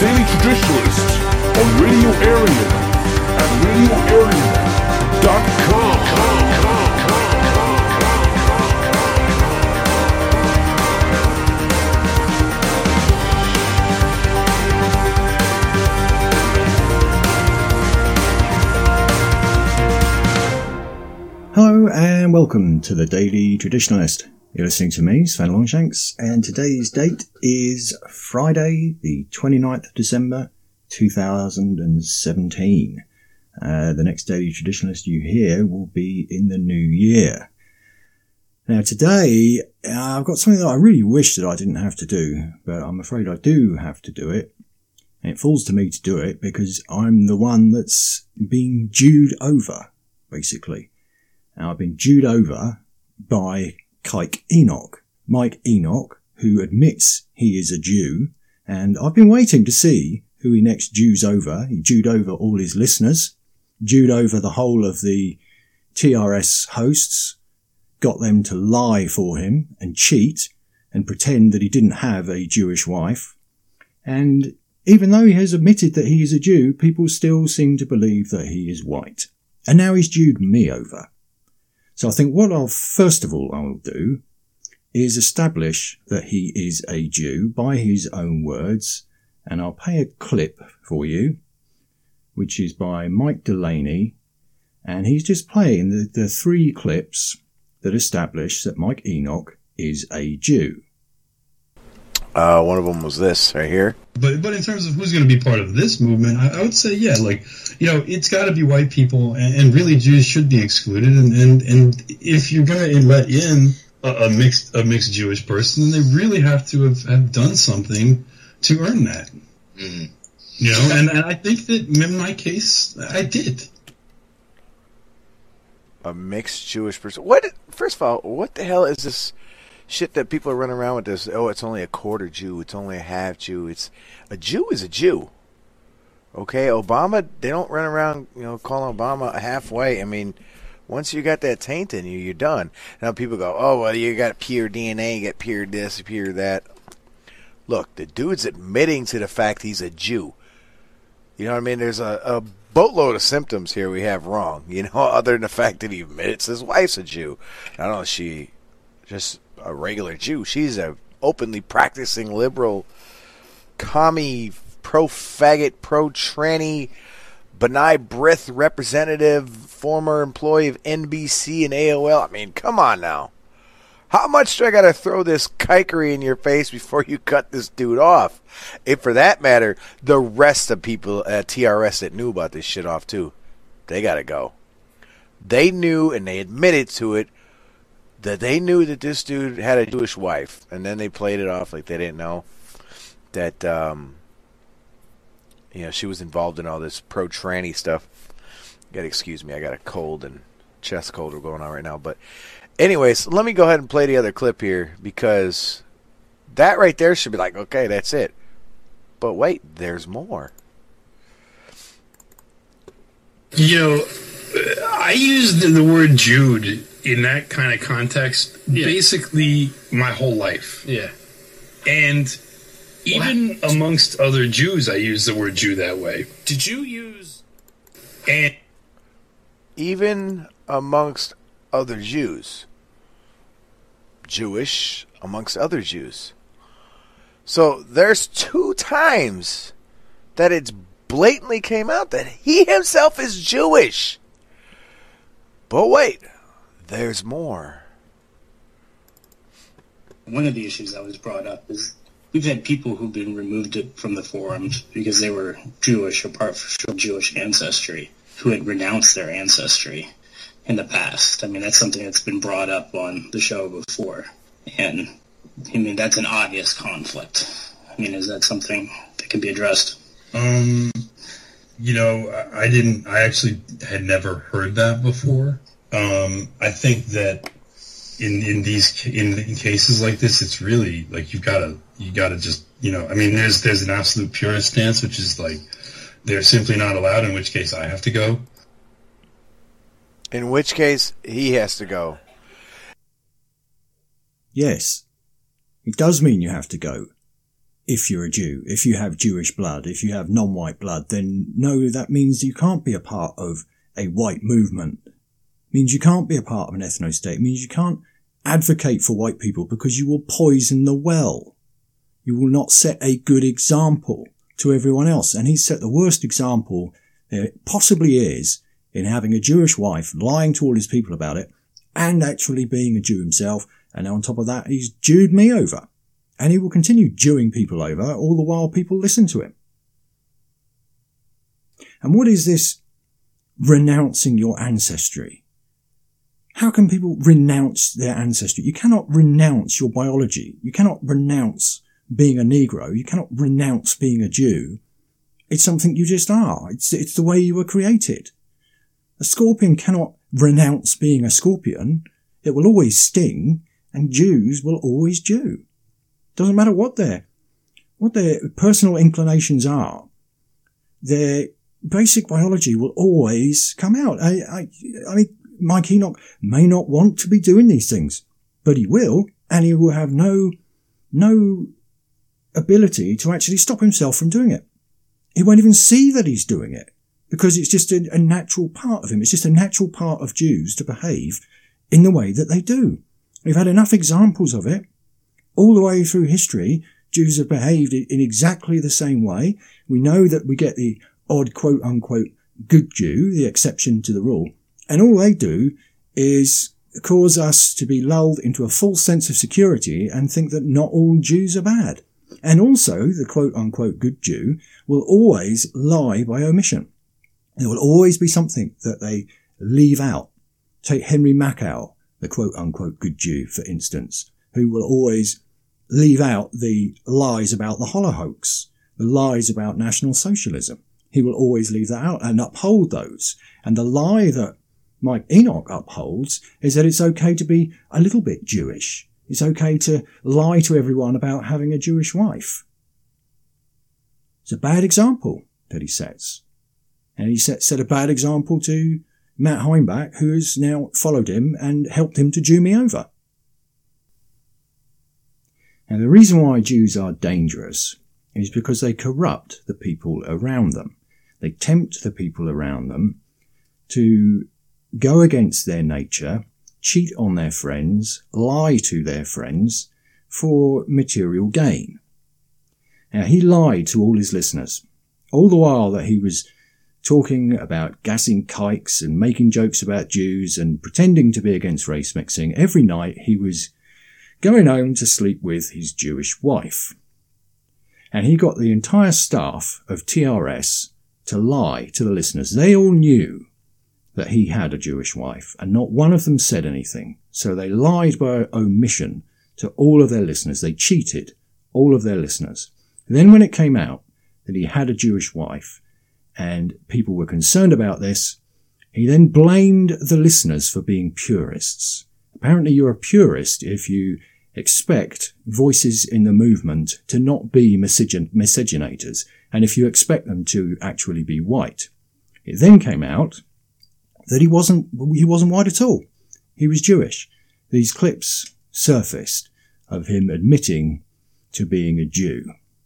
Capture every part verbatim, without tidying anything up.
Daily Traditionalist on Radio Arian at radio arian dot com. Hello and welcome to the Daily Traditionalist. You're listening to me, Sven Longshanks, and today's date is Friday, the twenty-ninth of December, two thousand seventeen. Uh, the next Daily Traditionalist you hear will be in the new year. Now today, uh, I've got something that I really wish that I didn't have to do, but I'm afraid I do have to do it. And it falls to me to do it because I'm the one that's being Jewed over, basically. Now, I've been Jewed over by Mike Enoch. Mike Enoch, who admits he is a Jew, and I've been waiting to see who he next Jews over. He Jewed over all his listeners, Jewed over the whole of the T R S hosts, got them to lie for him and cheat and pretend that he didn't have a Jewish wife. And even though he has admitted that he is a Jew, people still seem to believe that he is white. And now he's Jewed me over. So I think what I'll first of all I'll do is establish that he is a Jew by his own words, and I'll play a clip for you, which is by Mike Delaney, and he's just playing the, the three clips that establish that Mike Enoch is a Jew. Uh, one of them was this right here. But but in terms of who's going to be part of this movement, I, I would say, yeah, like, you know, it's got to be white people, and, and really Jews should be excluded. And, and, and if you're going to let in a, a mixed a mixed Jewish person, then they really have to have, have done something to earn that. Mm. You know, and, and I think that in my case, I did. A mixed Jewish person. What? First of all, what the hell is this shit that people are running around with this? Oh, it's only a quarter Jew. It's only a half Jew. It's a Jew is a Jew. Okay, Obama, they don't run around, you know, calling Obama a halfway. I mean, once you got that taint in you, you're done. Now people go, oh, well, you got pure D N A, you got pure this, pure that. Look, the dude's admitting to the fact he's a Jew. You know what I mean? There's a, a boatload of symptoms here we have wrong, you know, other than the fact that he admits his wife's a Jew. I don't know if she just a regular Jew. She's a openly practicing liberal, commie, pro-faggot, pro-tranny, B'nai B'rith representative, former employee of N B C and A O L. I mean, come on now. How much do I got to throw this kikery in your face before you cut this dude off? If, for that matter, the rest of people at T R S that knew about this shit off too, they got to go. They knew, and they admitted to it, that they knew that this dude had a Jewish wife, and then they played it off like they didn't know that, um, you know, she was involved in all this pro-tranny stuff. You gotta excuse me, I got a cold and chest cold going on right now. But anyways, let me go ahead and play the other clip here, because that right there should be like, okay, that's it. But wait, there's more. You know, I used the, the word Jude in that kind of context, yeah, basically my whole life. Yeah. And even what? amongst other Jews, I use the word Jew that way. Did you use... And even amongst other Jews. Jewish amongst other Jews. So there's two times that it's blatantly came out that he himself is Jewish. But wait, there's more. One of the issues that was brought up is we've had people who've been removed from the forums because they were Jewish or part of Jewish ancestry who had renounced their ancestry in the past. I mean, that's something that's been brought up on the show before. And, I mean, that's an obvious conflict. I mean, is that something that can be addressed? Um, you know, I didn't, I actually had never heard that before. Um, I think that in, in these, in, in cases like this, it's really, like, you've gotta, you gotta just, you know, I mean, there's, there's an absolute purist stance, which is like, they're simply not allowed, in which case I have to go. In which case, he has to go. Yes. It does mean you have to go. if you're a Jew. If you have Jewish blood, if you have non-white blood, then no, that means you can't be a part of a white movement. It means you can't be a part of an ethno-state. It means you can't advocate for white people because you will poison the well. You will not set a good example to everyone else. And he's set the worst example there possibly is in having a Jewish wife, lying to all his people about it, and actually being a Jew himself. And on top of that, he's Jewed me over. And he will continue Jewing people over all the while people listen to him. And what is this renouncing your ancestry? How can people renounce their ancestry? You cannot renounce your biology. You cannot renounce being a Negro. You cannot renounce being a Jew. It's something you just are. It's, it's the way you were created. A scorpion cannot renounce being a scorpion. It will always sting, and Jews will always Jew. Doesn't matter what their, what their personal inclinations are. Their basic biology will always come out. I, I, I mean, Mike Enoch may not want to be doing these things, but he will, and he will have no, no ability to actually stop himself from doing it. He won't even see that he's doing it because it's just a, a natural part of him. It's just a natural part of Jews to behave in the way that they do. We've had enough examples of it. All the way through history, Jews have behaved in exactly the same way. We know that we get the odd quote-unquote good Jew, the exception to the rule, and all they do is cause us to be lulled into a false sense of security and think that not all Jews are bad. And also, the quote-unquote good Jew will always lie by omission. There will always be something that they leave out. Take Henry Makow, the quote-unquote good Jew, for instance, who will always leave out the lies about the Holocaust, the lies about National Socialism. He will always leave that out and uphold those. And the lie that Mike Enoch upholds is that it's okay to be a little bit Jewish. It's okay to lie to everyone about having a Jewish wife. It's a bad example that he sets. And he set, set a bad example to Matt Heimbach, who has now followed him and helped him to Jew me over. Now, the reason why Jews are dangerous is because they corrupt the people around them. They tempt the people around them to go against their nature, cheat on their friends, lie to their friends for material gain. Now, he lied to all his listeners, all the while that he was talking about gassing kikes and making jokes about Jews and pretending to be against race mixing. Every night he was going home to sleep with his Jewish wife. And he got the entire staff of T R S to lie to the listeners. They all knew that he had a Jewish wife, and not one of them said anything. So they lied by omission to all of their listeners. They cheated all of their listeners. Then when it came out that he had a Jewish wife and people were concerned about this, he then blamed the listeners for being purists. Apparently you're a purist if you expect voices in the movement to not be misogyn- miscegenators, and if you expect them to actually be white. It then came out that he wasn't, he wasn't white at all. He was Jewish. These clips surfaced of him admitting to being a Jew.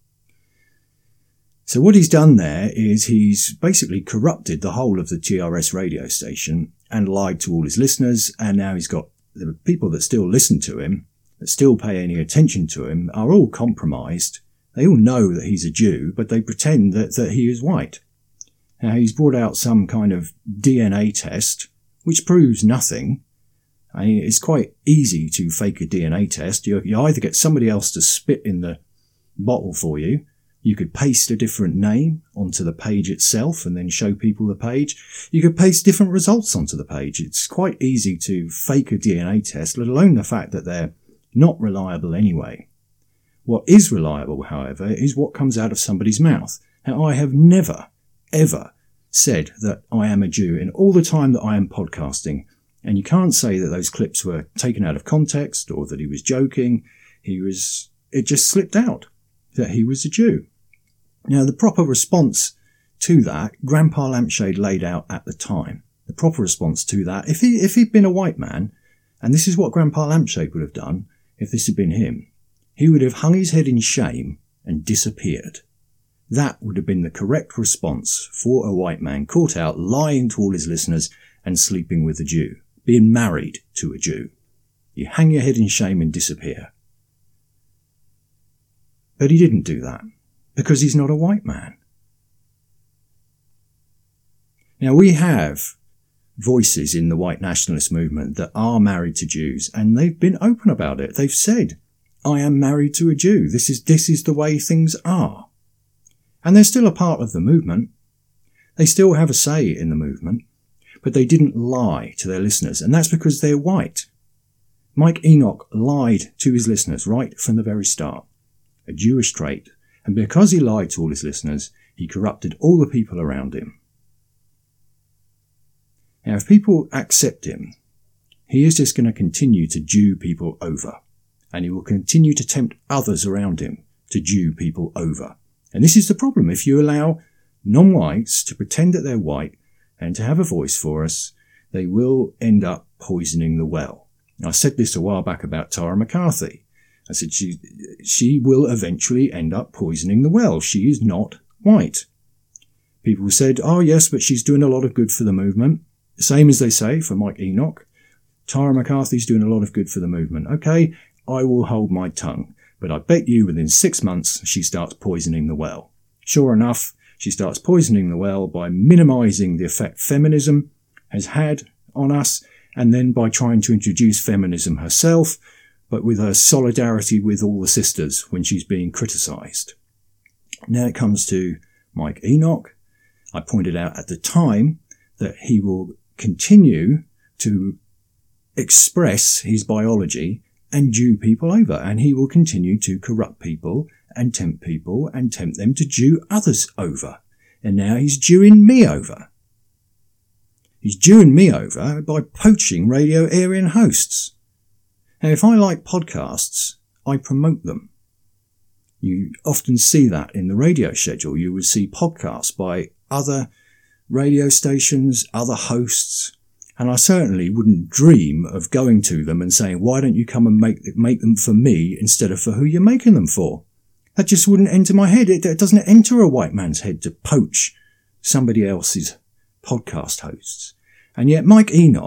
So what he's done there is he's basically corrupted the whole of the T R S radio station and lied to all his listeners, and now he's got the people that still listen to him, that still pay any attention to him, are all compromised. They all know that he's a Jew, but they pretend that, that he is white. Now, he's brought out some kind of D N A test, which proves nothing. I mean, it's quite easy to fake a D N A test. You, you either get somebody else to spit in the bottle for you. You could paste a different name onto the page itself and then show people the page. You could paste different results onto the page. It's quite easy to fake a D N A test, let alone the fact that they're not reliable anyway. What is reliable, however, is what comes out of somebody's mouth. Now, I have never, ever said that I am a Jew in all the time that I am podcasting, and you can't say that those clips were taken out of context or that he was joking. He was, it just slipped out that he was a Jew. Now, the proper response to that, Grandpa Lampshade laid out at the time. The proper response to that, if he, if he'd been a white man, and this is what Grandpa Lampshade would have done if this had been him, he would have hung his head in shame and disappeared. That would have been the correct response for a white man caught out lying to all his listeners and sleeping with a Jew, being married to a Jew. You hang your head in shame and disappear. But he didn't do that, because he's not a white man. Now, we have voices in the white nationalist movement that are married to Jews, and they've been open about it. They've said, I am married to a Jew. This is, this is the way things are. And they're still a part of the movement. They still have a say in the movement, but they didn't lie to their listeners, and that's because they're white. Mike Enoch lied to his listeners right from the very start, a Jewish trait, and because he lied to all his listeners, he corrupted all the people around him. Now, if people accept him, he is just going to continue to Jew people over, and he will continue to tempt others around him to Jew people over. And this is the problem. If you allow non-whites to pretend that they're white and to have a voice for us, they will end up poisoning the well. I said this a while back about Tara McCarthy. I said she, she will eventually end up poisoning the well. She is not white. People said, oh yes, but she's doing a lot of good for the movement. Same as they say for Mike Enoch. Tara McCarthy's doing a lot of good for the movement. Okay, I will hold my tongue. But I bet you within six months she starts poisoning the well. Sure enough, she starts poisoning the well by minimising the effect feminism has had on us, and then by trying to introduce feminism herself, but with her solidarity with all the sisters when she's being criticised. Now it comes to Mike Enoch. I pointed out at the time that he will continue to express his biology and Jew people over, and he will continue to corrupt people and tempt people and tempt them to Jew others over. And now he's Jewing me over. He's Jewing me over by poaching Radio Aryan hosts. Now, if I like podcasts, I promote them. You often see that in the radio schedule. You would see podcasts by other radio stations, other hosts, and I certainly wouldn't dream of going to them and saying, why don't you come and make make them for me instead of for who you're making them for? That just wouldn't enter my head. It, it doesn't enter a white man's head to poach somebody else's podcast hosts. And yet Mike Enoch